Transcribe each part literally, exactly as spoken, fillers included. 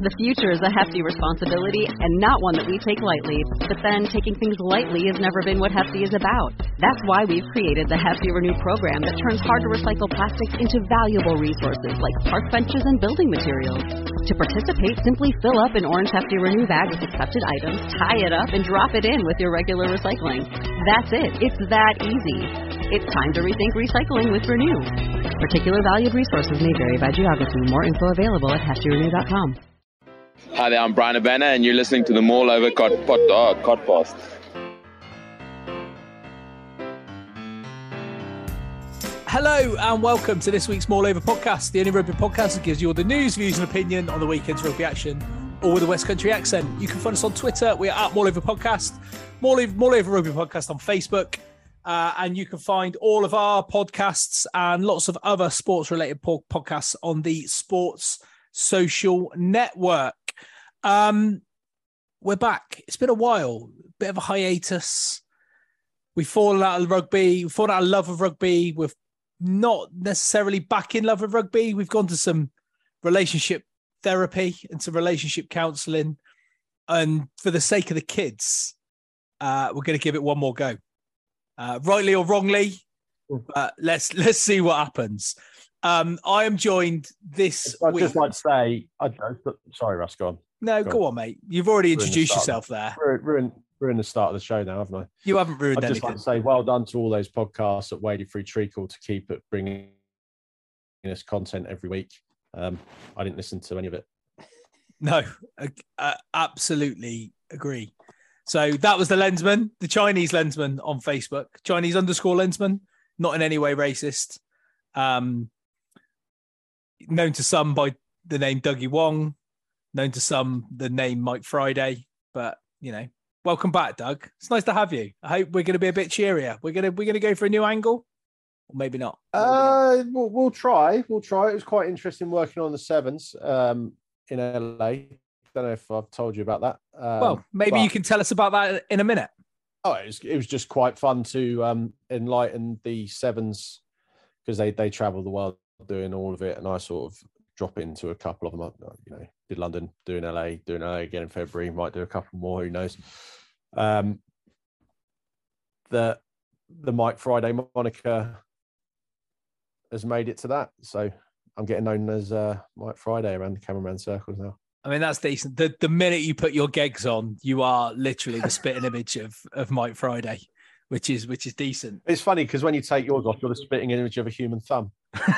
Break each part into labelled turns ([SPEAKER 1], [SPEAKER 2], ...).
[SPEAKER 1] The future is a hefty responsibility and not one that we take lightly. But then, taking things lightly has never been what Hefty is about. That's why we've created the Hefty Renew program that turns hard-to-recycle plastics into valuable resources like park benches and building materials. To participate, simply fill up an orange Hefty Renew bag with accepted items, tie it up, and drop it in with your regular recycling. That's it. It's that easy. It's time to rethink recycling with Renew. Particular valued resources may vary by geography. More info available at hefty renew dot com.
[SPEAKER 2] Hi there, I'm Brian Abena, and you're listening to the Mall Over Cod, Pod, uh, Codcast.
[SPEAKER 3] Hello and welcome to this week's Mall Over podcast, the only rugby podcast that gives you all the news, views and opinion on the weekend's rugby action, all with a West Country accent. You can find us on Twitter. We are at Mall Over Podcast, Mall Over, Mall Over Rugby Podcast on Facebook. Uh, and you can find all of our podcasts and lots of other sports-related po- podcasts on the Sports Social Network. Um, we're back. It's been a while, bit of a hiatus. We've fallen out of rugby. We've fallen out of love of rugby. We're not necessarily back in love with rugby. We've gone to some relationship therapy and some relationship counselling. And for the sake of the kids, uh, we're going to give it one more go. Uh, rightly or wrongly, uh, let's let's see what happens. Um, I am joined this
[SPEAKER 4] I'd
[SPEAKER 3] week.
[SPEAKER 4] just like to say, I, I, sorry, Russ, go on.
[SPEAKER 3] No,
[SPEAKER 4] go,
[SPEAKER 3] go
[SPEAKER 4] on.
[SPEAKER 3] on, mate. You've already
[SPEAKER 4] Ruined
[SPEAKER 3] introduced
[SPEAKER 4] the
[SPEAKER 3] yourself there.
[SPEAKER 4] Ruined, ruined, ruined the start of the show now, haven't I?
[SPEAKER 3] You haven't ruined
[SPEAKER 4] I'd
[SPEAKER 3] anything.
[SPEAKER 4] just like to say well done to all those podcasts at Wadey Free Treacle to keep it bringing us content every week. Um, I didn't listen to any of it.
[SPEAKER 3] No, I, I absolutely agree. So that was the Lensman, the Chinese Lensman on Facebook, Chinese underscore Lensman, not in any way racist. Um, known to some by the name Dougie Wong, known to some the name Mike Friday. But you know, welcome back, Doug. It's nice to have you. I hope we're going to be a bit cheerier. We're gonna we're gonna go for a new angle, or maybe not. Maybe
[SPEAKER 4] Uh,
[SPEAKER 3] not.
[SPEAKER 4] We'll, we'll try. We'll try. It was quite interesting working on the sevens um, in L A. Don't know if I've told you about that. Um,
[SPEAKER 3] Well, maybe
[SPEAKER 4] but,
[SPEAKER 3] you can tell us about that in a minute.
[SPEAKER 4] Oh, it was, it was just quite fun to um, enlighten the sevens because they they travel the world doing all of it, and I sort of drop into a couple of them. You know, did London, doing L A, doing L A again in February. Might do a couple more. Who knows? Um, the the Mike Friday moniker has made it to that, so I'm getting known as uh, Mike Friday around the cameraman circles now.
[SPEAKER 3] I mean, that's decent. The the minute you put your gigs on, you are literally the spitting image of, of Mike Friday, which is which is decent.
[SPEAKER 4] It's funny because when you take yours off, you're the spitting image of a human thumb.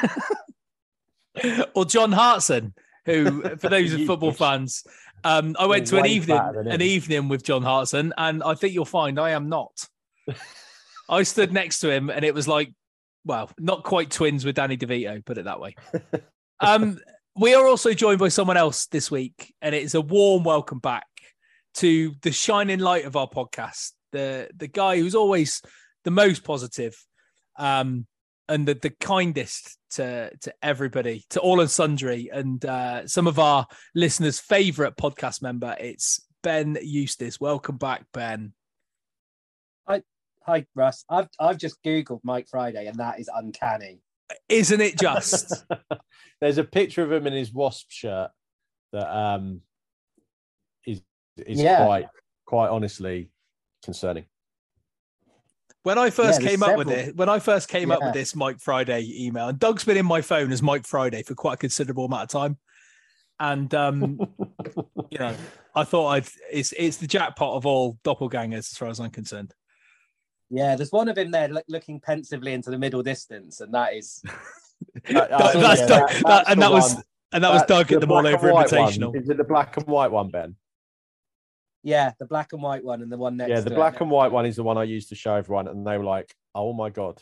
[SPEAKER 3] Or John Hartson, who, for those of football fans, um, I went to an evening an evening with John Hartson, and I think you'll find I am not. I stood next to him, and it was like, well, not quite twins with Danny DeVito, put it that way. Um. We are also joined by someone else this week, and it's a warm welcome back to the shining light of our podcast, the the guy who's always the most positive, um, and the, the kindest to to everybody, to all and sundry, and uh, some of our listeners' favourite podcast member. It's Ben Eustace. Welcome back, Ben.
[SPEAKER 5] Hi, hi, Russ. I've I've just Googled Mike Friday, and that is uncanny.
[SPEAKER 3] Isn't it just?
[SPEAKER 4] There's a picture of him in his Wasp shirt that um, is is yeah. quite quite honestly concerning.
[SPEAKER 3] When I first
[SPEAKER 5] yeah,
[SPEAKER 3] came
[SPEAKER 5] several.
[SPEAKER 3] up with it, when I first came yeah. up with this Mike Friday email, and Doug's been in my phone as Mike Friday for quite a considerable amount of time, and um, you know, I thought I'd it's it's the jackpot of all doppelgangers as far as I'm concerned.
[SPEAKER 5] Yeah, there's one of him there look, looking pensively into the middle distance, and that is.
[SPEAKER 3] that, that's yeah, Doug, that, that, and that was one. and that was
[SPEAKER 4] that's
[SPEAKER 3] Doug at the Mall Over Invitational.
[SPEAKER 4] One. Is it the black and white one, Ben?
[SPEAKER 5] Yeah, the black and white one, and the one next.
[SPEAKER 4] Yeah, the
[SPEAKER 5] to
[SPEAKER 4] black
[SPEAKER 5] it.
[SPEAKER 4] and white one is the one I used to show everyone, and they were like, "Oh my god!"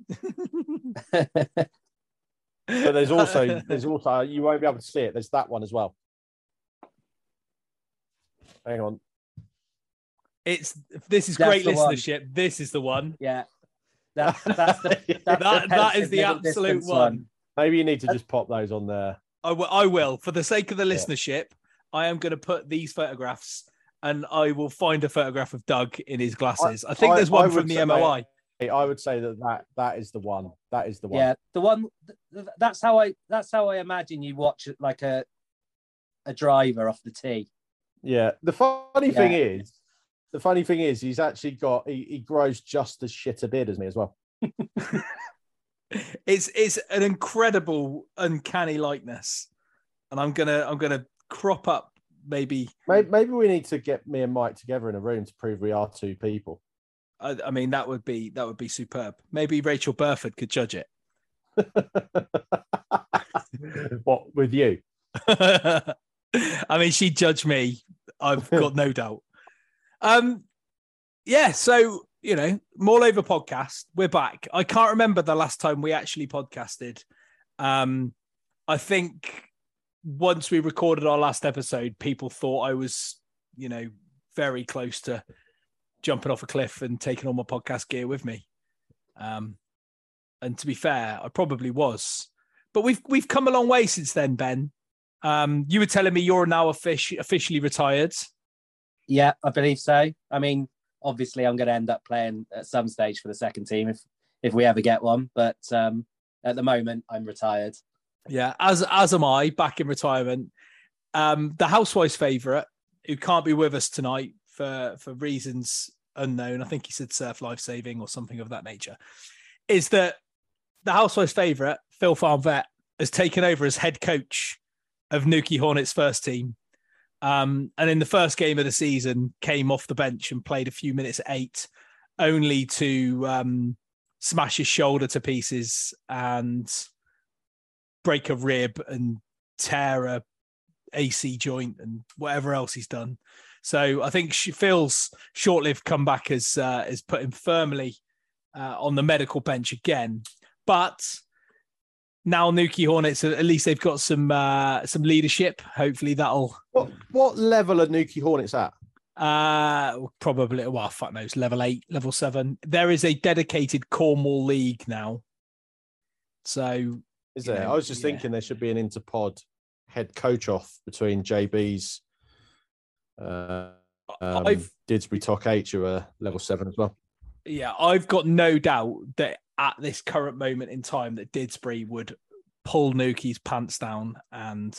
[SPEAKER 4] But there's also there's also you won't be able to see it. There's that one as well. Hang on.
[SPEAKER 3] It's this is
[SPEAKER 5] that's
[SPEAKER 3] great listenership. One. This is the one.
[SPEAKER 5] Yeah. That, that's the, that's
[SPEAKER 3] that,
[SPEAKER 5] the
[SPEAKER 3] that is the absolute one.
[SPEAKER 5] one.
[SPEAKER 4] Maybe you need to just pop those on there.
[SPEAKER 3] I will, I will. For the sake of the listenership, yeah. I am going to put these photographs, and I will find a photograph of Doug in his glasses. I, I think I, there's one from the M O I.
[SPEAKER 4] I would say that, that that is the one. That is the one.
[SPEAKER 5] Yeah, the one. That's how I. That's how I imagine you watch like a a driver off the tee.
[SPEAKER 4] Yeah. The funny
[SPEAKER 5] Yeah.
[SPEAKER 4] thing is, the funny thing is, he's actually got he, he grows just as shit a beard as me as well.
[SPEAKER 3] It's it's an incredible, uncanny likeness, and I'm gonna I'm gonna crop up maybe.
[SPEAKER 4] Maybe, maybe we need to get me and Mike together in a room to prove we are two people.
[SPEAKER 3] I, I mean, that would be that would be superb. Maybe Rachel Burford could judge it.
[SPEAKER 4] What with you?
[SPEAKER 3] I mean, she'd judge me. I've got no doubt. Um, yeah. So you know, Maul Over podcast. We're back. I can't remember the last time we actually podcasted. Um, I think once we recorded our last episode, people thought I was, you know, very close to jumping off a cliff and taking all my podcast gear with me. Um, and to be fair, I probably was. But we've we've come a long way since then, Ben. Um, you were telling me you're now offic- officially retired.
[SPEAKER 5] Yeah, I believe so. I mean, obviously, I'm going to end up playing at some stage for the second team if if we ever get one. But um, at the moment, I'm retired.
[SPEAKER 3] Yeah, as as am I, back in retirement. Um, the housewife's favourite, who can't be with us tonight for for reasons unknown. I think he said surf life saving or something of that nature. Is that the housewife's favourite, Phil Farm Vet, has taken over as head coach of Newquay Hornets first team. Um, and in the first game of the season, came off the bench and played a few minutes at eight, only to um, smash his shoulder to pieces and break a rib and tear a A C joint and whatever else he's done. So I think Phil's short-lived comeback has uh, has put him firmly uh, on the medical bench again. But now Newquay Hornets, at least they've got some uh, some leadership. Hopefully that'll...
[SPEAKER 4] What what level are Newquay Hornets at?
[SPEAKER 3] Uh, probably, well, fuck knows, level eight, level seven. There is a dedicated Cornwall League now. So...
[SPEAKER 4] Is there?
[SPEAKER 3] know,
[SPEAKER 4] I was just
[SPEAKER 3] yeah.
[SPEAKER 4] thinking there should be an interpod head coach off between J B's uh, um,
[SPEAKER 3] I've-
[SPEAKER 4] Didsbury Toc H, who are level seven as well.
[SPEAKER 3] Yeah, I've got no doubt that at this current moment in time that Didsbury would pull Newquay's pants down and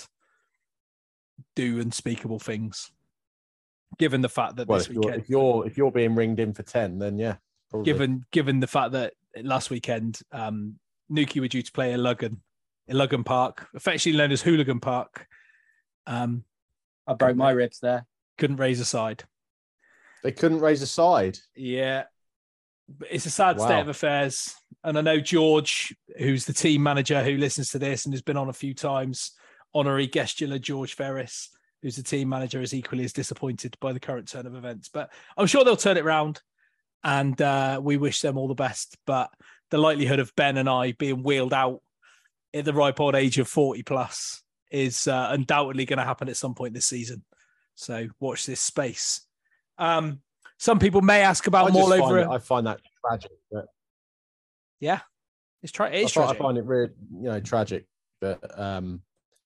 [SPEAKER 3] do unspeakable things. Given the fact that
[SPEAKER 4] Well,
[SPEAKER 3] this
[SPEAKER 4] if you're,
[SPEAKER 3] weekend,
[SPEAKER 4] if you're if you're being ringed in for ten, then yeah, probably.
[SPEAKER 3] given given the fact that last weekend um, Newquay were due to play in Luggan, in Luggan Park, affectionately known as Hooligan Park, um,
[SPEAKER 5] I broke my ribs there.
[SPEAKER 3] couldn't raise a side.
[SPEAKER 4] They couldn't raise a side.
[SPEAKER 3] Yeah. But it's a sad
[SPEAKER 4] Wow.
[SPEAKER 3] state of affairs. And I know George, who's the team manager who listens to this and has been on a few times, honorary guestular George Ferris, who's the team manager, is equally as disappointed by the current turn of events. But I'm sure they'll turn it around, and uh, we wish them all the best. But the likelihood of Ben and I being wheeled out at the ripe old age of forty plus is uh, undoubtedly going to happen at some point this season. So watch this space. Um, some people may ask about
[SPEAKER 4] I,
[SPEAKER 3] Maul
[SPEAKER 4] just
[SPEAKER 3] over.
[SPEAKER 4] find, I find that tragic. But
[SPEAKER 3] Yeah, it's tra- it
[SPEAKER 4] I,
[SPEAKER 3] is
[SPEAKER 4] find, I
[SPEAKER 3] tragic.
[SPEAKER 4] find it really, you know, tragic that um,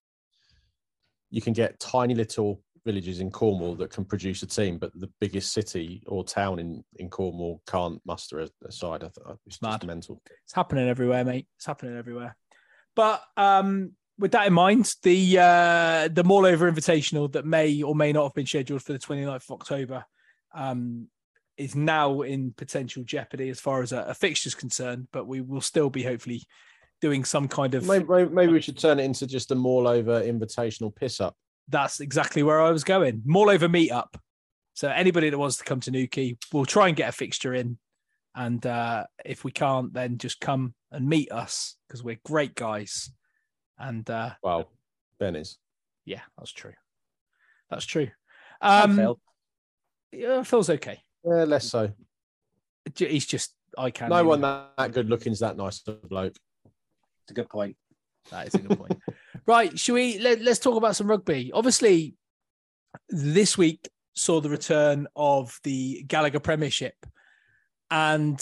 [SPEAKER 4] you can get tiny little villages in Cornwall that can produce a team, but the biggest city or town in, in Cornwall can't muster a, a side. I th- it's
[SPEAKER 3] Mad.
[SPEAKER 4] just mental.
[SPEAKER 3] It's happening everywhere, mate. It's happening everywhere. But um, with that in mind, the uh, the Maul Over Invitational that may or may not have been scheduled for the twenty-ninth of October um, is now in potential jeopardy as far as a, a fixture is concerned. But we will still be hopefully doing some kind of...
[SPEAKER 4] Maybe, maybe maybe we should turn it into just a Maul Over invitational piss up.
[SPEAKER 3] That's exactly where I was going. Maul Over meetup. So anybody that wants to come to Newquay, we'll try and get a fixture in. And uh, if we can't, then just come and meet us because we're great guys. And uh,
[SPEAKER 4] Wow, Ben is.
[SPEAKER 3] yeah, that's true. That's true.
[SPEAKER 5] Hi,
[SPEAKER 3] Um,
[SPEAKER 5] Phil.
[SPEAKER 3] yeah, Phil's okay.
[SPEAKER 4] Yeah, less so.
[SPEAKER 3] J- He's just eye candy.
[SPEAKER 4] No one that, that good looking is that nice a bloke.
[SPEAKER 5] It's a good point.
[SPEAKER 3] That is a good point. Right, should we let, let's talk about some rugby? Obviously, this week saw the return of the Gallagher Premiership, and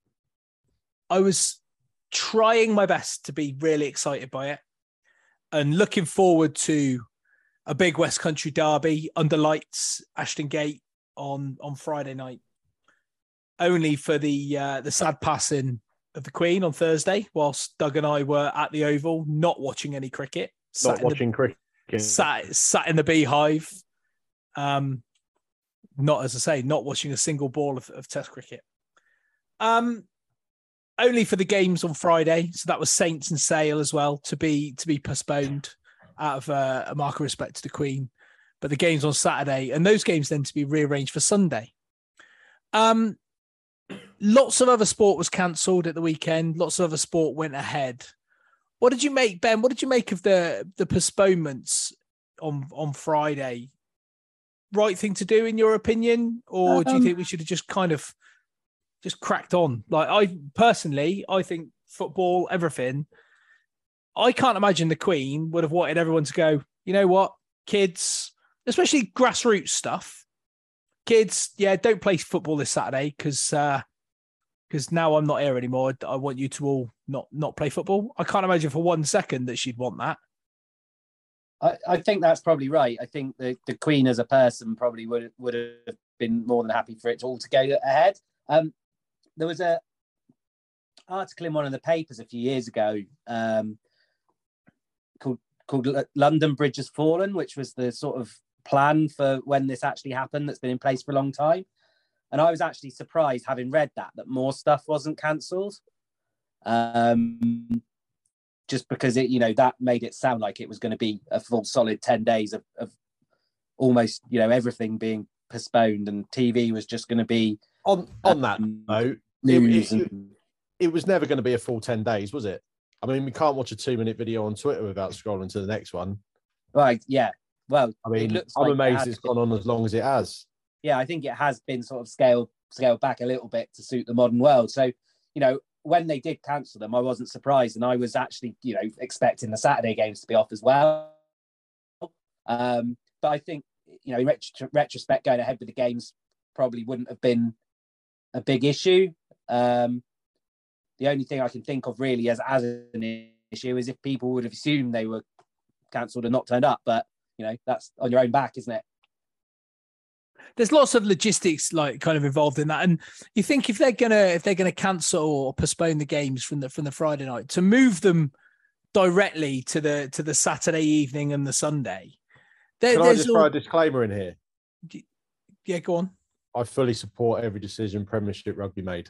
[SPEAKER 3] I was trying my best to be really excited by it and looking forward to a big West Country derby under lights, Ashton Gate on, on Friday night, only for the uh, the sad passing of the Queen on Thursday, whilst Doug and I were at the Oval, not watching any cricket. sat
[SPEAKER 4] Not
[SPEAKER 3] in the-
[SPEAKER 4] watching cricket.
[SPEAKER 3] sat sat in the beehive. Um, not as I say, not watching a single ball of, of Test cricket. Um, only for the games on Friday, so that was Saints and Sale as well to be to be postponed out of uh, a mark of respect to the Queen. But the games on Saturday, and those games then to be rearranged for Sunday. Um, lots of other sport was cancelled at the weekend. Lots of other sport went ahead. What did you make, Ben? What did you make of the the postponements on on Friday? Right thing to do in your opinion, or um, do you think we should have just kind of just cracked on? Like I personally, I think football, everything. I can't imagine the Queen would have wanted everyone to go, you know what, kids, especially grassroots stuff. Kids, yeah, don't play football this Saturday because uh, because now I'm not here anymore. I want you to all not not play football. I can't imagine for one second that she'd want that.
[SPEAKER 5] I, I think that's probably right. I think the, the Queen as a person probably would would have been more than happy for it all to go ahead. Um, there was a article in one of the papers a few years ago um, called called London Bridge Has Fallen, which was the sort of plan for when this actually happened that's been in place for a long time. And I was actually surprised, having read that, that more stuff wasn't cancelled. Um, just because it, you know, that made it sound like it was going to be a full solid ten days of, of almost, you know, everything being postponed, and T V was just going to be
[SPEAKER 4] on on that
[SPEAKER 5] um,
[SPEAKER 4] note.
[SPEAKER 5] News
[SPEAKER 4] it, it,
[SPEAKER 5] and...
[SPEAKER 4] it was never going to be a full ten days, was it? I mean, we can't watch a two-minute video on Twitter without scrolling to the next one.
[SPEAKER 5] Right? Yeah. Well,
[SPEAKER 4] I mean,
[SPEAKER 5] it
[SPEAKER 4] I'm
[SPEAKER 5] like
[SPEAKER 4] amazed
[SPEAKER 5] it
[SPEAKER 4] it's gone on as long as it has.
[SPEAKER 5] Yeah, I think it has been sort of scaled scaled back a little bit to suit the modern world. So, you know, when they did cancel them, I wasn't surprised, and I was actually, you know, expecting the Saturday games to be off as well. Um, but I think, you know, in retro- retrospect, going ahead with the games probably wouldn't have been a big issue. Um, the only thing I can think of really as as an issue is if people would have assumed they were cancelled and not turned up. But you know, that's on your own back, isn't it?
[SPEAKER 3] There's lots of logistics like kind of involved in that, and you think if they're gonna if they're gonna cancel or postpone the games from the from the Friday night to move them directly to the to the Saturday evening and the Sunday. There,
[SPEAKER 4] Can I just
[SPEAKER 3] all...
[SPEAKER 4] throw a disclaimer in here?
[SPEAKER 3] Yeah, go on.
[SPEAKER 4] I fully support every decision Premiership Rugby made.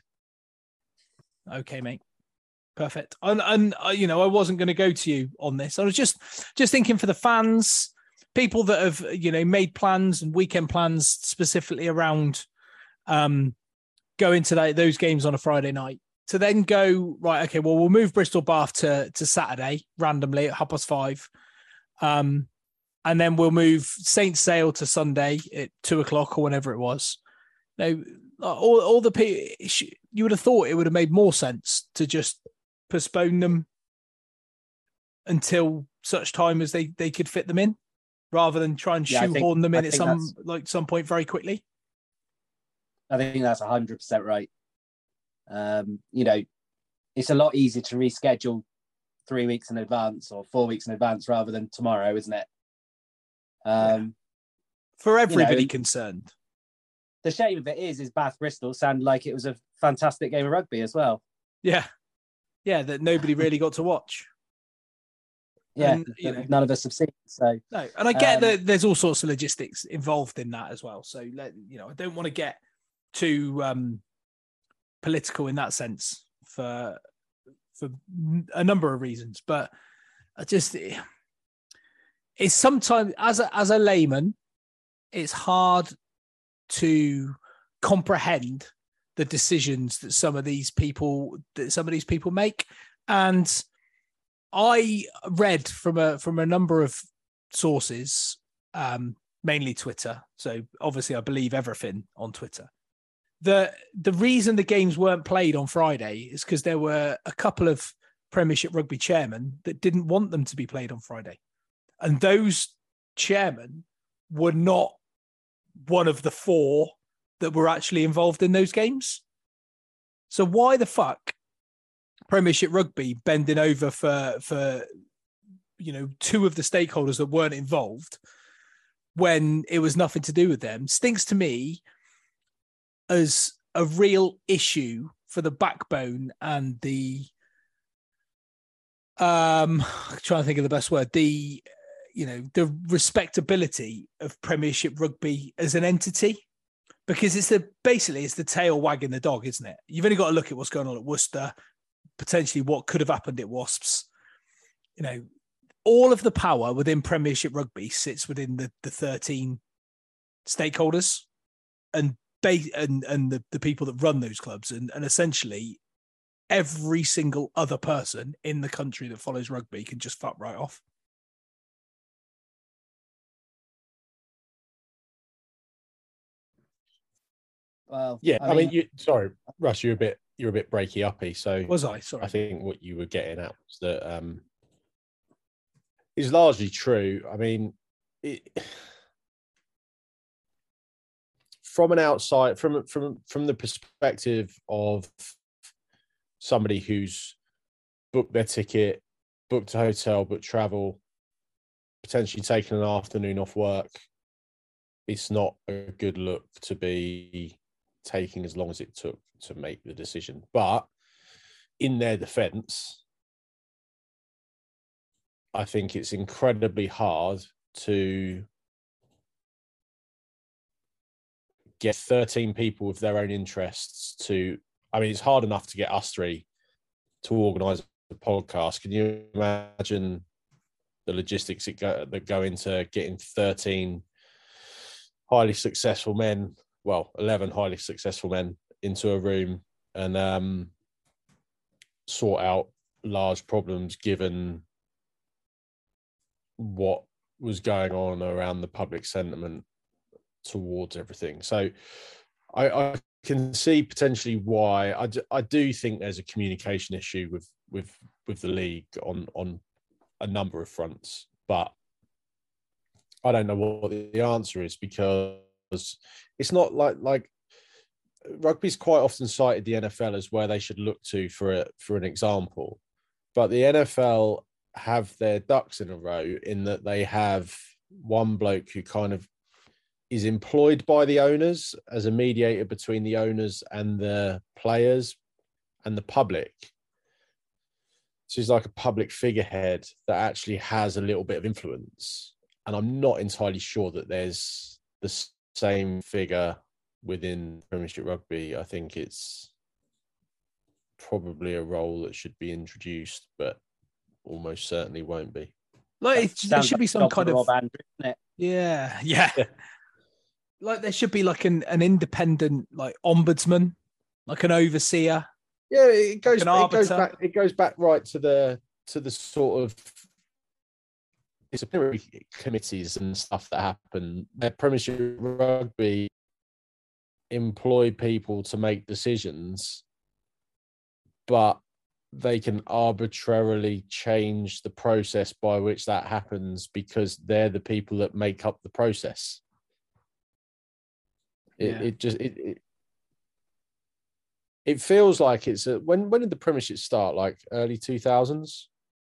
[SPEAKER 3] Okay, mate. Perfect. And, and uh, you know, I wasn't going to go to you on this. I was just just thinking for the fans, people that have, you know, made plans and weekend plans specifically around um, going to that, those games on a Friday night, to then go, right, okay, well, we'll move Bristol Bath to, to Saturday randomly at half past five. Um, and then we'll move Saint Sale to Sunday at two o'clock or whenever it was. Now, all, all the people, you would have thought it would have made more sense to just postpone them until such time as they, they could fit them in, rather than try and
[SPEAKER 5] yeah,
[SPEAKER 3] shoehorn
[SPEAKER 5] think,
[SPEAKER 3] them in
[SPEAKER 5] I
[SPEAKER 3] at some like some point very quickly.
[SPEAKER 5] I think that's one hundred percent right. Um, you know, it's a lot easier to reschedule three weeks in advance or four weeks in advance rather than tomorrow, isn't it? Um,
[SPEAKER 3] yeah. For everybody
[SPEAKER 5] you know,
[SPEAKER 3] concerned.
[SPEAKER 5] The shame of it is, is Bath Bristol sounded like it was a fantastic game of rugby as well.
[SPEAKER 3] Yeah. Yeah, that nobody really got to watch.
[SPEAKER 5] Yeah,
[SPEAKER 3] and, you know,
[SPEAKER 5] none of us have seen. So
[SPEAKER 3] no, and I get
[SPEAKER 5] um,
[SPEAKER 3] that there's all sorts of logistics involved in that as well. So, you know, I don't want to get too um, political in that sense for for a number of reasons, but I just it's sometimes as a, as a layman, it's hard to comprehend the decisions that some of these people that some of these people make. And I read from a from a number of sources, um, mainly Twitter. So obviously I believe everything on Twitter. The the reason the games weren't played on Friday is because there were a couple of Premiership Rugby chairmen that didn't want them to be played on Friday. And those chairmen were not one of the four that were actually involved in those games. So why the fuck Premiership Rugby bending over for, for, you know, two of the stakeholders that weren't involved when it was nothing to do with them stinks to me as a real issue for the backbone and the, um, I'm trying to think of the best word, the, you know, the respectability of Premiership rugby as an entity, because it's the basically it's the tail wagging the dog, isn't it? You've only got to look at what's going on at Worcester, potentially what could have happened at Wasps. You know, all of the power within Premiership rugby sits within the, the thirteen stakeholders and ba- and and the, the people that run those clubs, and, and essentially every single other person in the country that follows rugby can just fuck right off.
[SPEAKER 5] Well,
[SPEAKER 4] Yeah,
[SPEAKER 5] I
[SPEAKER 4] I mean,
[SPEAKER 5] mean,
[SPEAKER 4] you, sorry, Russ, you're a bit you're a bit breaky uppy. So
[SPEAKER 3] Was I? Sorry.
[SPEAKER 4] I think what you were getting at was that um, is largely true. I mean, it, from an outside, from from from the perspective of somebody who's booked their ticket, booked a hotel, booked travel, potentially taken an afternoon off work, it's not a good look to be taking as long as it took to make the decision. But in their defense, I think it's incredibly hard to get thirteen people with their own interests to, I mean, it's hard enough to get us three to organise a podcast. Can you imagine the logistics that go, that go into getting thirteen highly successful men, well, eleven highly successful men into a room and um, sort out large problems given what was going on around the public sentiment towards everything. So I, I can see potentially why. I, I do think there's a communication issue with with with the league on on a number of fronts, but I don't know what the answer is, because it's not like like rugby's quite often cited the N F L as where they should look to for a, for an example, but the N F L have their ducks in a row in that they have one bloke who kind of is employed by the owners as a mediator between the owners and the players and the public. So he's like a public figurehead that actually has a little bit of influence. And I'm not entirely sure that there's the same figure within Premiership Rugby. I think it's probably a role that should be introduced, but almost certainly won't be.
[SPEAKER 3] Like, it, there should
[SPEAKER 5] like
[SPEAKER 3] be some kind of...
[SPEAKER 5] Rob Andrew, isn't it?
[SPEAKER 3] Yeah, yeah. yeah. Like there should be like an, an independent like ombudsman, like an overseer.
[SPEAKER 4] Yeah, it goes.
[SPEAKER 3] Like
[SPEAKER 4] it goes back. It goes back right to the to the sort of disciplinary committees and stuff that happen. Their Premiership Rugby employ people to make decisions, but they can arbitrarily change the process by which that happens because they're the people that make up the process. It,
[SPEAKER 3] yeah.
[SPEAKER 4] it just it, it it feels like it's a, when when did the Premiership start? Like early two thousands.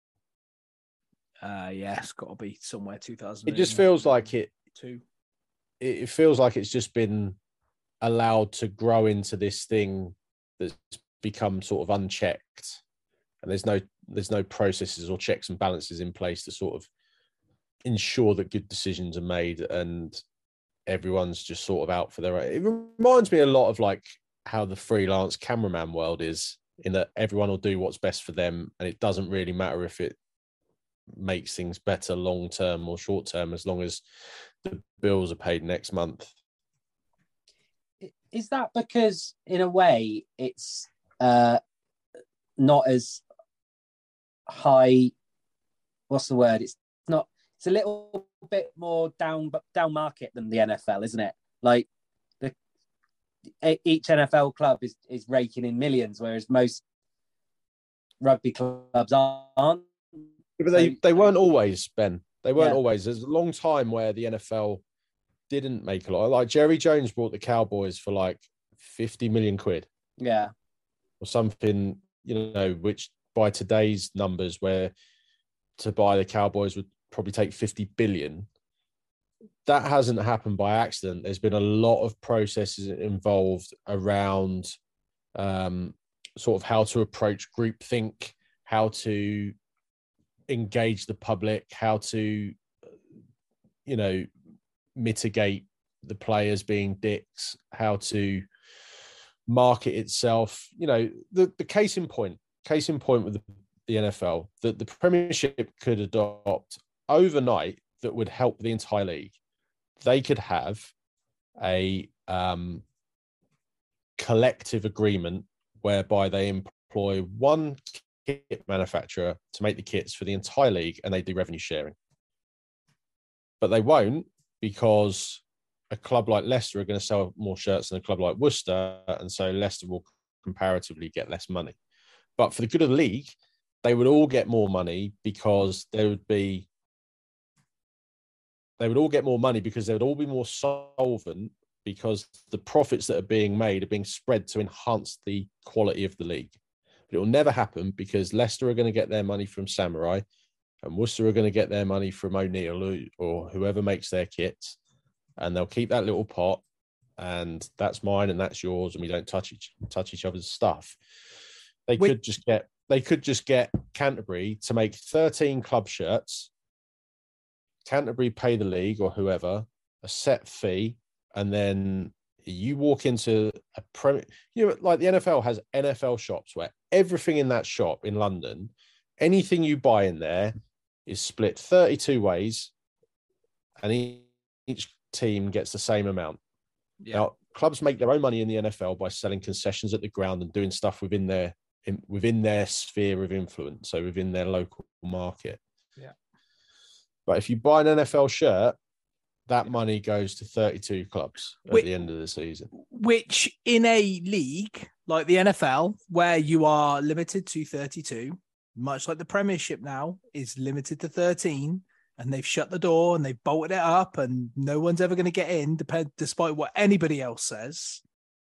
[SPEAKER 3] Uh, yeah, it's got to be somewhere two thousand.
[SPEAKER 4] It just feels like it.
[SPEAKER 3] Two.
[SPEAKER 4] It, it feels like it's just been allowed to grow into this thing that's become sort of unchecked, and there's no there's no processes or checks and balances in place to sort of ensure that good decisions are made, and everyone's just sort of out for their own. It reminds me a lot of like how the freelance cameraman world is, in that everyone will do what's best for them, and it doesn't really matter if it makes things better long term or short term, as long as the bills are paid next month.
[SPEAKER 5] Is that because, in a way, it's uh, not as high? What's the word? It's not. It's a little bit more down down market than the N F L, isn't it? Like the each N F L club is is raking in millions, whereas most rugby clubs aren't.
[SPEAKER 4] Yeah, but they,
[SPEAKER 5] so,
[SPEAKER 4] they weren't always, Ben. They weren't
[SPEAKER 5] Yeah.
[SPEAKER 4] always. There's a long time where the N F L didn't make a lot. Like Jerry Jones bought the Cowboys for like fifty million quid
[SPEAKER 5] Yeah,
[SPEAKER 4] or something, you know, which by today's numbers, where to buy the Cowboys would probably take fifty billion. That hasn't happened by accident. There's been a lot of processes involved around um, sort of how to approach groupthink, how to engage the public, how to you know, mitigate the players being dicks, how to market itself. You know, the, the case in point, case in point with the, the N F L, that the Premiership could adopt overnight that would help the entire league. They could have a um, collective agreement whereby they employ one kit manufacturer to make the kits for the entire league, and they do revenue sharing. But they won't, because a club like Leicester are going to sell more shirts than a club like Worcester, and so Leicester will comparatively get less money. But for the good of the league, they would all get more money because there would be they would all get more money because they would all be more solvent, because the profits that are being made are being spread to enhance the quality of the league. But it will never happen, because Leicester are going to get their money from Samurai, and Worcester are going to get their money from O'Neill or whoever makes their kits, and they'll keep that little pot, and that's mine and that's yours, and we don't touch each touch each other's stuff. They Wait. could just get they could just get Canterbury to make thirteen club shirts. Canterbury pay the league or whoever a set fee, and then you walk into a premier, you know, like the N F L has N F L shops where everything in that shop in London, anything you buy in there is split thirty-two ways, and each team gets the same amount. Yeah. Now, clubs make their own money in the N F L by selling concessions at the ground and doing stuff within their in, within their sphere of influence, so within their local market.
[SPEAKER 3] Yeah.
[SPEAKER 4] But if you buy an N F L shirt, that money goes to thirty-two clubs at which, the end of the season.
[SPEAKER 3] Which, in a league like the N F L, where you are limited to thirty-two, much like the Premiership now is limited to thirteen, and they've shut the door and they've bolted it up, and no one's ever going to get in, depend, despite what anybody else says.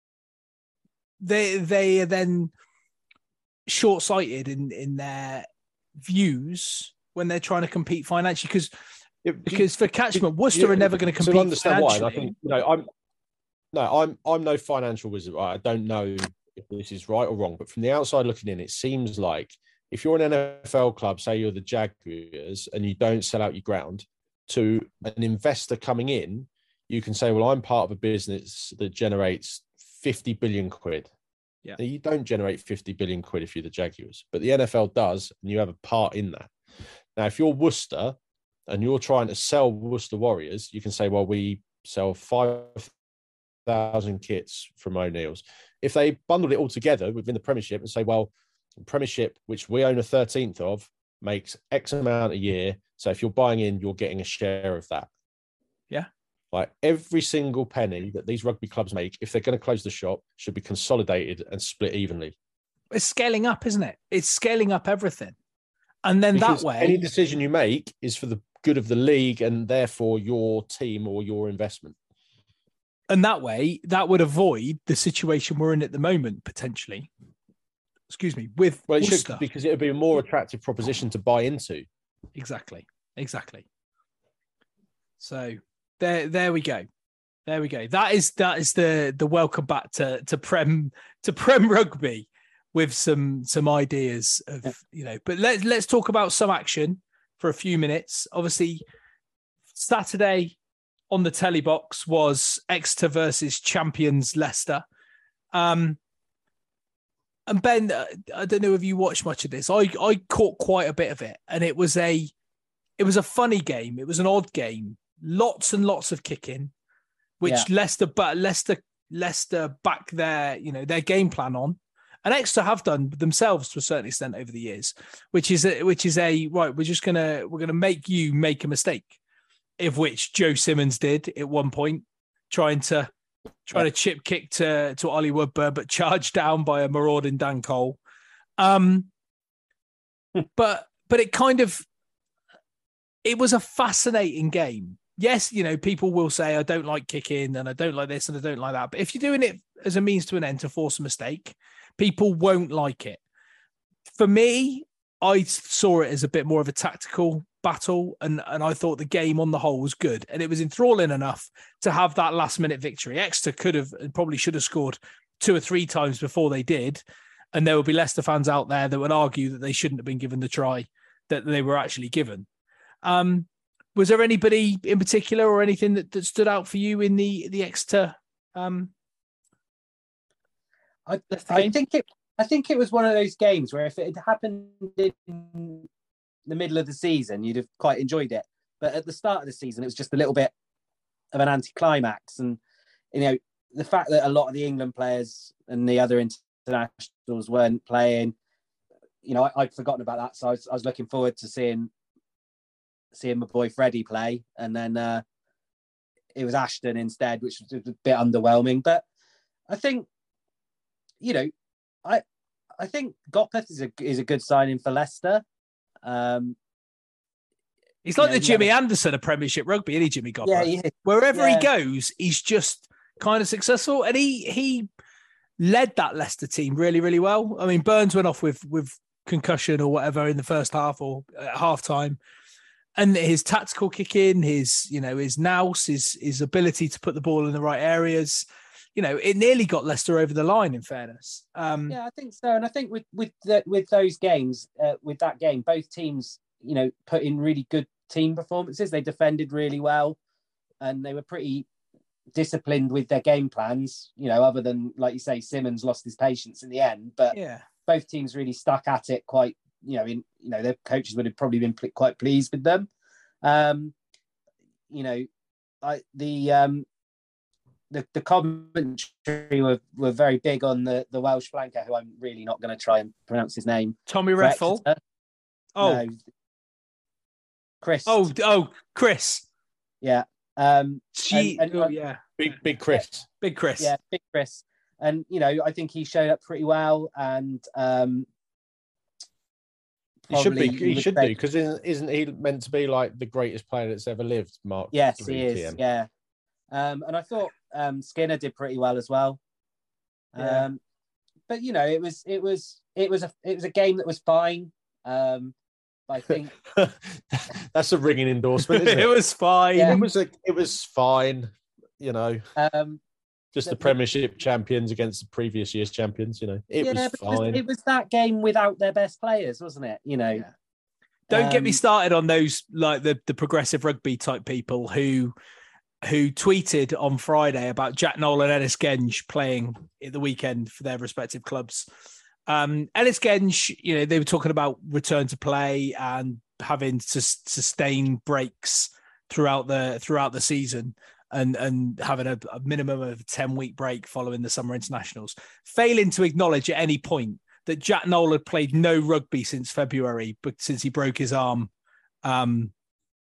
[SPEAKER 3] They they are then short-sighted in, in their views when they're trying to compete financially, because because for catchment, Worcester yeah, are never going to compete.
[SPEAKER 4] To understand why, I think, you know, I'm no, I'm I'm no financial wizard. Right? I don't know if this is right or wrong, but from the outside looking in, it seems like if you're an N F L club, say you're the Jaguars, and you don't sell out your ground to an investor coming in, you can say, well, I'm part of a business that generates fifty billion quid.
[SPEAKER 3] Yeah.
[SPEAKER 4] Now, you don't generate fifty billion quid if you're the Jaguars, but the N F L does, and you have a part in that. Now, if you're Worcester and you're trying to sell Worcester Warriors, you can say, well, we sell five thousand kits from O'Neill's. If they bundle it all together within the Premiership and say, well, the Premiership, which we own a thirteenth of, makes X amount a year. So if you're buying in, you're getting a share of that.
[SPEAKER 3] Yeah.
[SPEAKER 4] Like every single penny that these rugby clubs make, if they're going to close the shop, should be consolidated and split evenly.
[SPEAKER 3] It's scaling up, isn't it? It's scaling up everything. And then
[SPEAKER 4] because
[SPEAKER 3] that way,
[SPEAKER 4] any decision you make is for the good of the league and therefore your team or your investment.
[SPEAKER 3] And that way, that would avoid the situation we're in at the moment, potentially. Excuse me, with
[SPEAKER 4] well, it
[SPEAKER 3] Worcester.
[SPEAKER 4] should, because it would be a more attractive proposition to buy into.
[SPEAKER 3] Exactly, exactly. So there, there we go, there we go. That is that is the the welcome back to to Prem to Prem Rugby with some some ideas of you know. But let's let's talk about some action for a few minutes. Obviously, Saturday on the telly box was Exeter versus champions Leicester. Um, and Ben, I don't know if you watched much of this. I, I caught quite a bit of it, and it was a it was a funny game. It was an odd game. Lots and lots of kicking, which yeah. Leicester, but Leicester, Leicester back their you know their game plan on, and Exeter have done themselves to a certain extent over the years, which is a, which is a right. We're just gonna we're gonna make you make a mistake. Of which Joe Simmons did at one point, trying to trying yeah. to chip kick to to Ollie Woodburn, but charged down by a marauding Dan Cole. Um, but but it kind of it was a fascinating game. Yes, you know, people will say I don't like kicking and I don't like this and I don't like that. But if you're doing it as a means to an end to force a mistake, people won't like it. For me, I saw it as a bit more of a tactical battle, and, and I thought the game on the whole was good, and it was enthralling enough to have that last minute victory. Exeter could have and probably should have scored two or three times before they did, and there will be Leicester fans out there that would argue that they shouldn't have been given the try that they were actually given. Um, was there anybody in particular or anything that, that stood out for you in the the Exeter? Um,
[SPEAKER 5] I, I think it. I think it was one of those games where if it had happened in the middle of the season, you'd have quite enjoyed it. But at the start of the season, it was just a little bit of an anticlimax. And, you know, the fact that a lot of the England players and the other internationals weren't playing, you know, I, I'd forgotten about that. So I was, I was looking forward to seeing seeing my boy Freddie play. And then uh, it was Ashton instead, which was a bit underwhelming. But I think, you know, I I think Gopeth is a is a good signing for Leicester. Um,
[SPEAKER 3] he's like
[SPEAKER 5] you know,
[SPEAKER 3] the Jimmy
[SPEAKER 5] never...
[SPEAKER 3] Anderson of Premiership Rugby, isn't he, Jimmy Gopeth?
[SPEAKER 5] Yeah, yeah.
[SPEAKER 3] Wherever
[SPEAKER 5] yeah.
[SPEAKER 3] he goes, he's just kind of successful, and he he led that Leicester team really, really well. I mean, Burns went off with with concussion or whatever in the first half or at half time, and his tactical kick in, his you know his nous, his his ability to put the ball in the right areas. You know, it nearly got Leicester over the line, in fairness. Um,
[SPEAKER 5] yeah, I think so. And I think with with the, with those games, uh, with that game, both teams, you know, put in really good team performances. They defended really well, and they were pretty disciplined with their game plans. You know, other than, like you say, Simmons lost his patience in the end. But
[SPEAKER 3] yeah,
[SPEAKER 5] both teams really stuck at it quite. You know, in you know, their coaches would have probably been quite pleased with them. Um, you know, I the. Um, The, the commentary were, were very big on the, the Welsh flanker, who I'm really not going to try and pronounce his name.
[SPEAKER 3] Tommy Reffel. Oh,
[SPEAKER 5] no. Chris.
[SPEAKER 3] Oh, oh, Chris.
[SPEAKER 5] Yeah. Um,
[SPEAKER 3] she.
[SPEAKER 5] and, and,
[SPEAKER 3] oh, yeah.
[SPEAKER 4] Big, big Chris.
[SPEAKER 3] Yeah. Big Chris.
[SPEAKER 5] Yeah, big Chris. And you know, I think he showed up pretty well, and um,
[SPEAKER 4] he should be. He,
[SPEAKER 5] he
[SPEAKER 4] should
[SPEAKER 5] say,
[SPEAKER 4] do because isn't, isn't he meant to be like the greatest player that's ever lived? Mark.
[SPEAKER 5] Yes, he is.
[SPEAKER 4] T M.
[SPEAKER 5] Yeah. Um, and I thought um, Skinner did pretty well as well.
[SPEAKER 3] Yeah.
[SPEAKER 5] Um, but you know, it was it was it was a it was a game that was fine. Um, I think
[SPEAKER 4] that's a ringing endorsement, isn't it?
[SPEAKER 3] It was fine.
[SPEAKER 5] Yeah.
[SPEAKER 4] It was a, it was fine. You know,
[SPEAKER 5] um,
[SPEAKER 4] just the,
[SPEAKER 5] the
[SPEAKER 4] Premiership champions against the previous year's champions. You know, it
[SPEAKER 5] yeah,
[SPEAKER 4] was
[SPEAKER 5] but
[SPEAKER 4] fine.
[SPEAKER 5] It was, it was that game without their best players, wasn't it? You know.
[SPEAKER 3] Yeah. Don't get me
[SPEAKER 5] Um,
[SPEAKER 3] started on those like the the progressive rugby type people who. who tweeted on Friday about Jack Nolan and Ellis Genge playing at the weekend for their respective clubs. Um, Ellis Genge, you know, they were talking about return to play and having to sustain breaks throughout the throughout the season and, and having a, a minimum of a ten-week break following the summer internationals, failing to acknowledge at any point that Jack Nolan had played no rugby since February, but since he broke his arm um,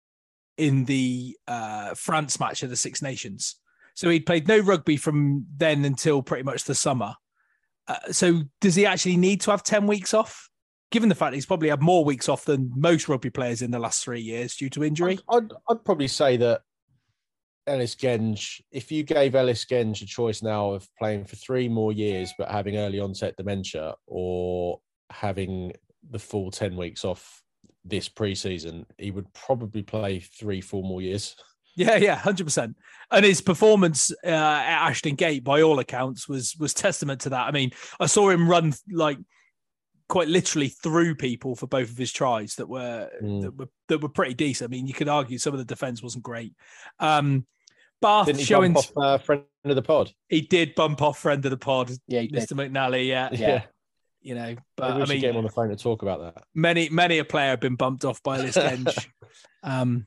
[SPEAKER 3] in the uh, France match of the Six Nations. So he'd played no rugby from then until pretty much the summer. Uh, so does he actually need to have ten weeks off? Given the fact that he's probably had more weeks off than most rugby players in the last three years due to injury?
[SPEAKER 4] I'd, I'd, I'd probably say that Ellis Genge, if you gave Ellis Genge a choice now of playing for three more years but having early onset dementia or having the full ten weeks off this pre-season, he would probably play three, four more years.
[SPEAKER 3] Yeah, yeah, one hundred percent. And his performance uh, at Ashton Gate, by all accounts, was was testament to that. I mean, I saw him run like quite literally through people for both of his tries that were mm. that were that were pretty decent. I mean, you could argue some of the defense wasn't great. Um, Bath
[SPEAKER 4] Didn't he
[SPEAKER 3] showing
[SPEAKER 4] bump off, uh, friend of the pod.
[SPEAKER 3] He did bump off friend of the pod.
[SPEAKER 5] Yeah,
[SPEAKER 3] Mister McNally. Yeah,
[SPEAKER 4] yeah. yeah.
[SPEAKER 3] You know, but
[SPEAKER 4] Maybe we
[SPEAKER 3] I mean,
[SPEAKER 4] get him on the phone to talk about that.
[SPEAKER 3] Many, many a player have been bumped off by Ellis Genge. um,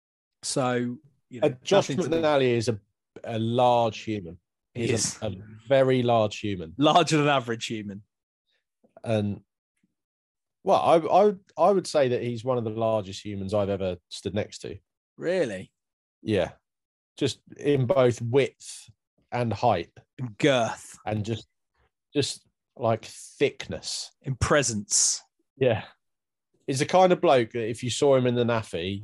[SPEAKER 3] so, you know,
[SPEAKER 4] uh, Josh McNally is a, a large human. He's
[SPEAKER 3] he is.
[SPEAKER 4] a, a very large human,
[SPEAKER 3] larger than average human.
[SPEAKER 4] And well, I, I, I would say that he's one of the largest humans I've ever stood next to.
[SPEAKER 3] Really?
[SPEAKER 4] Yeah, just in both width and height,
[SPEAKER 3] and girth,
[SPEAKER 4] and just, just. like thickness
[SPEAKER 3] in presence.
[SPEAKER 4] Yeah. He's the kind of bloke that if you saw him in the naffy.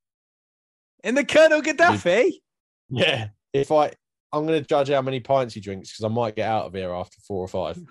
[SPEAKER 3] In the Colonel Gaddafi?
[SPEAKER 4] Yeah. If I, I'm going to judge how many pints he drinks because I might get out of here after four or five.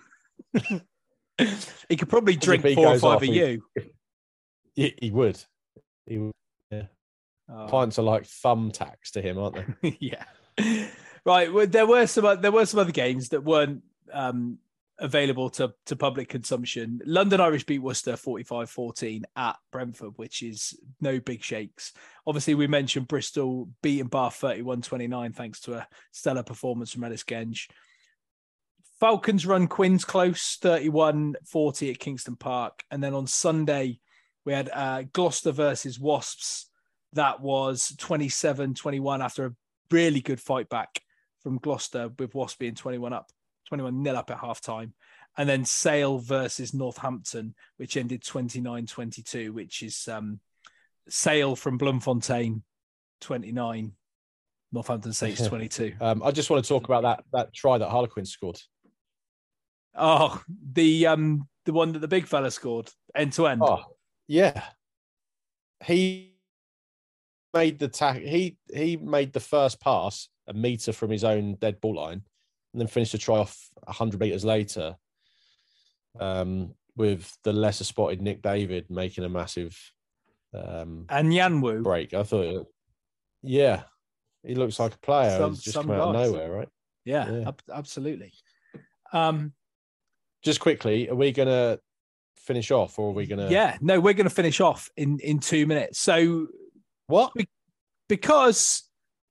[SPEAKER 3] He could probably drink four or five off, of
[SPEAKER 4] he,
[SPEAKER 3] you.
[SPEAKER 4] He, he would. He would. Yeah. Oh. Pints are like thumbtacks to him, aren't they?
[SPEAKER 3] Yeah. Right. Well, there were some, there were some other games that weren't, um, available to, to public consumption. London Irish beat Worcester forty-five fourteen at Brentford, which is no big shakes. Obviously, we mentioned Bristol beating Bath thirty-one twenty-nine thanks to a stellar performance from Ellis Genge. Falcons run Quins close, thirty-one forty at Kingston Park. And then on Sunday, we had uh, Gloucester versus Wasps. That was twenty-seven twenty-one after a really good fight back from Gloucester, with Wasps being twenty-one up. twenty-one nil up at half time. And then Sale versus Northampton, which ended twenty-nine twenty-two, which is um, Sale from Bloemfontein, twenty-nine, Northampton Saints twenty-two.
[SPEAKER 4] um, I just want to talk about that that try that Harlequin scored.
[SPEAKER 3] Oh, the um, the one that the big fella scored, end to end.
[SPEAKER 4] Oh, yeah. He made the tack. He he made the first pass a metre from his own dead ball line, and then finished the try off one hundred metres later, um, with the lesser spotted Nick David making a massive um,
[SPEAKER 3] and Yanwu
[SPEAKER 4] break. I thought, yeah, he looks like a player.
[SPEAKER 3] Some,
[SPEAKER 4] He's just
[SPEAKER 3] some
[SPEAKER 4] come out of
[SPEAKER 3] guys.
[SPEAKER 4] nowhere, right?
[SPEAKER 3] Yeah,
[SPEAKER 4] Yeah.
[SPEAKER 3] ab- absolutely. Um,
[SPEAKER 4] Just quickly, are we going to finish off, or are we going to?
[SPEAKER 3] yeah, no, we're going to finish off in, in two minutes. So
[SPEAKER 4] What?
[SPEAKER 3] because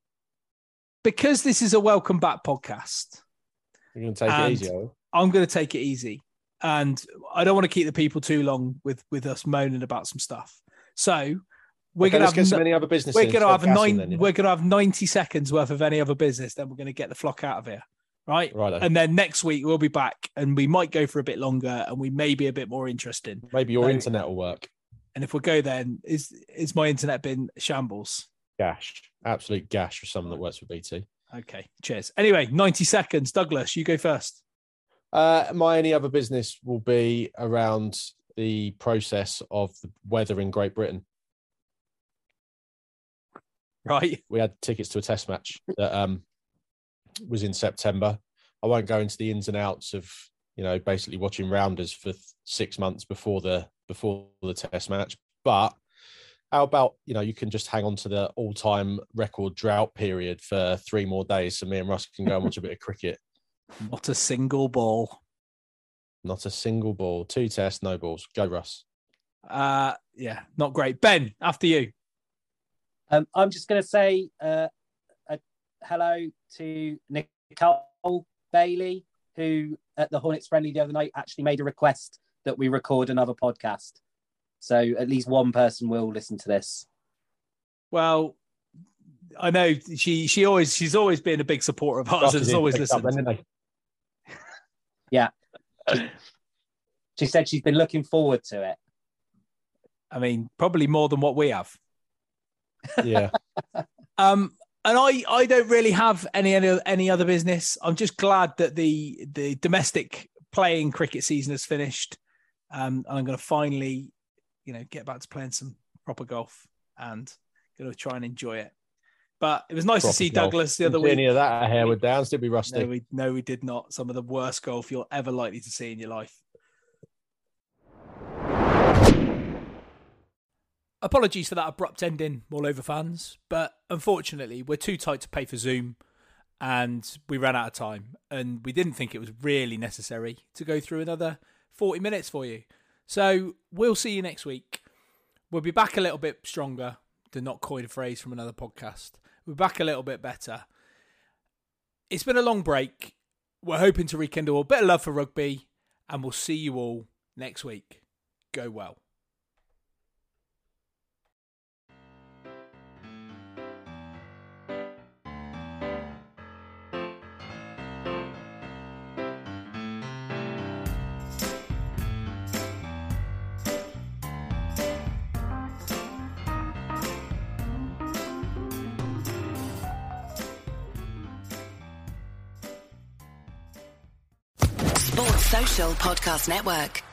[SPEAKER 3] because this is a welcome back podcast,
[SPEAKER 4] You're going to take
[SPEAKER 3] And-
[SPEAKER 4] it easy, are we?
[SPEAKER 3] I'm going to take it easy, and I don't want to keep the people too long with with us moaning about some stuff. So we're
[SPEAKER 4] Okay,
[SPEAKER 3] going to
[SPEAKER 4] let's
[SPEAKER 3] have
[SPEAKER 4] get some
[SPEAKER 3] no-
[SPEAKER 4] any other business.
[SPEAKER 3] we're
[SPEAKER 4] in,
[SPEAKER 3] going to
[SPEAKER 4] stop
[SPEAKER 3] have
[SPEAKER 4] gassing
[SPEAKER 3] nine.
[SPEAKER 4] then, yeah?
[SPEAKER 3] We're going to have ninety seconds worth of any other business. Then we're going to get the flock out of here, right?
[SPEAKER 4] Right.
[SPEAKER 3] And then next week we'll be back, and we might go for a bit longer, and we may be a bit more interesting.
[SPEAKER 4] Maybe your
[SPEAKER 3] So-
[SPEAKER 4] internet will work.
[SPEAKER 3] And if we go, then is is my internet been shambles?
[SPEAKER 4] Gash, absolute gash for someone that works for B T.
[SPEAKER 3] Okay, cheers. Anyway, ninety seconds. Douglas, you go first.
[SPEAKER 4] Uh, my only other business will be around the process of the weather in Great Britain.
[SPEAKER 3] Right.
[SPEAKER 4] We had tickets to a test match that um, was in September. I won't go into the ins and outs of, you know, basically watching rounders for th- six months before the before the test match. But how about, you know, you can just hang on to the all-time record drought period for three more days, so me and Russ can go and watch a bit of cricket.
[SPEAKER 3] Not a single ball.
[SPEAKER 4] Not a single ball. Two tests, no balls. Go, Russ.
[SPEAKER 3] Uh, yeah, not great. Ben, after you.
[SPEAKER 5] Um, I'm just going to say uh, a hello to Nicole Bailey, who at the Hornets friendly the other night actually made a request that we record another podcast. So at least one person will listen to this.
[SPEAKER 3] Well, I know she she always she's always been a big supporter of ours
[SPEAKER 4] Russ
[SPEAKER 3] and
[SPEAKER 4] is
[SPEAKER 3] has
[SPEAKER 4] in
[SPEAKER 3] always
[SPEAKER 4] picked up
[SPEAKER 3] listened.
[SPEAKER 4] then, didn't
[SPEAKER 5] Yeah. She said she's been looking forward to it.
[SPEAKER 3] I mean, probably more than what we have.
[SPEAKER 4] he? Yeah.
[SPEAKER 3] Um, and I, I don't really have any, any any other business. I'm just glad that the the domestic playing cricket season has finished, um, and I'm going to finally, you know, get back to playing some proper golf and going to try and enjoy it. But it was nice to
[SPEAKER 4] Proper
[SPEAKER 3] see
[SPEAKER 4] golf.
[SPEAKER 3] Douglas the
[SPEAKER 4] Didn't
[SPEAKER 3] other
[SPEAKER 4] see
[SPEAKER 3] week.
[SPEAKER 4] any of that at Harewood Downs, did we, Rusty?
[SPEAKER 3] No, we no, we did not. Some of the worst golf you're ever likely to see in your life. Apologies for that abrupt ending, all over fans, but unfortunately we're too tight to pay for Zoom and we ran out of time, and we didn't think it was really necessary to go through another forty minutes for you. So we'll see you next week. We'll be back a little bit stronger, to not coin a phrase from another podcast. We're back a little bit better. It's been a long break. We're hoping to rekindle a bit of love for rugby, and we'll see you all next week. Go well.
[SPEAKER 6] Sports Social Podcast Network.